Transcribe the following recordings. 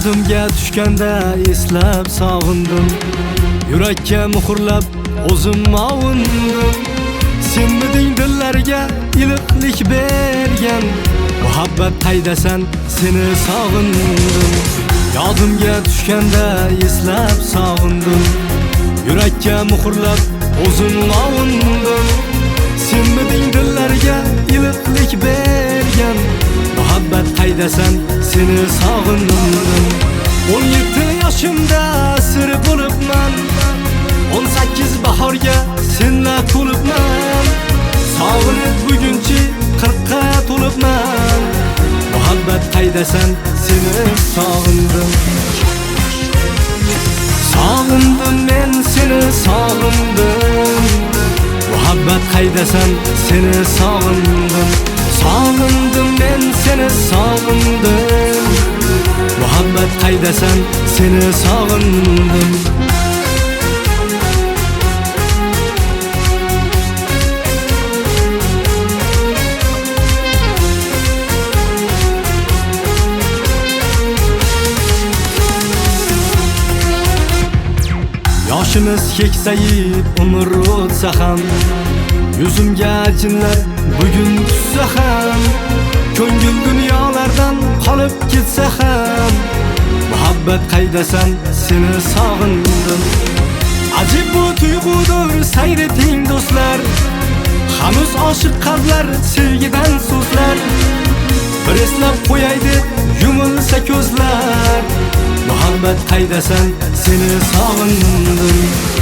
Yodimga tushganda eslab sog'indim, yurakka muhrlab o'zim avundim. Senmiding dillarga iliqlik bergan, muhabbat qaydasan seni sog'indim. Yodimga tushganda eslab sog'indim, yurakka muhrlab o'zim avundim. Senmiding dillarga iliqlik bergan, muhabbat qaydasan seni sog'indim. 17 yoshimda sir bo'libman, 18 bahorga senla to'libman. Sog'inib bugunchi 40ga to'libman, muhabbat qaydasan seni sog'indim. Sog'indim men seni sog'indim, muhabbat qaydasan seni sog'indim. Sog'indim men seni sog'indim, muhabbat qaydasan seni sog'indim. Yoshimiz keksayib umr o'tsa ham, yuzimga jinlar bugun tushsa ham, ko'ngil dunyolardan qolib ketsa ham, muhabbat qaydasan seni sog'indim. Ajib bu tuyg'udir sayr eting do'stlar, hanuz oshiq qalblar sevgidan so'zlar. Bir eslab qo'yay deb yumilsa ko'zlar, muhabbat qaydasan seni sog'indim.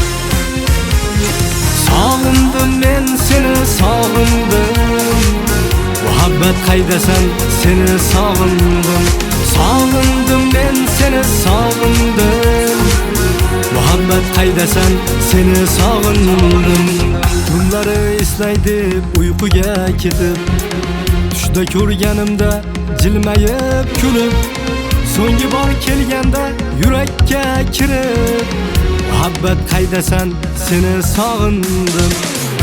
Sog'indim men seni sog'indim, muhabbat qaydasan seni sog'indim. Sog'indim men seni sog'indim, muhabbat qaydasan seni sog'indim. Tunlari eslay deb uyquga ketib, tushda ko'rganimda jilmayib kulib, so'nggi bor kelganda yurakka kirib, muhabbat qaydasan seni sog'indim.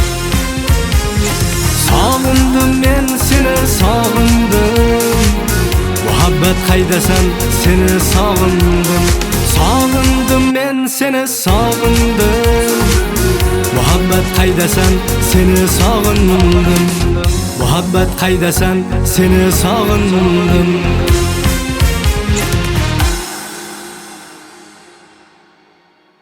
Sog'indim men seni sog'indim, muhabbat qaydasan seni sog'indim. Sog'indim men seni sog'indim, muhabbat qaydasan seni sog'indim. Muhabbat qaydasan seni sog'indim.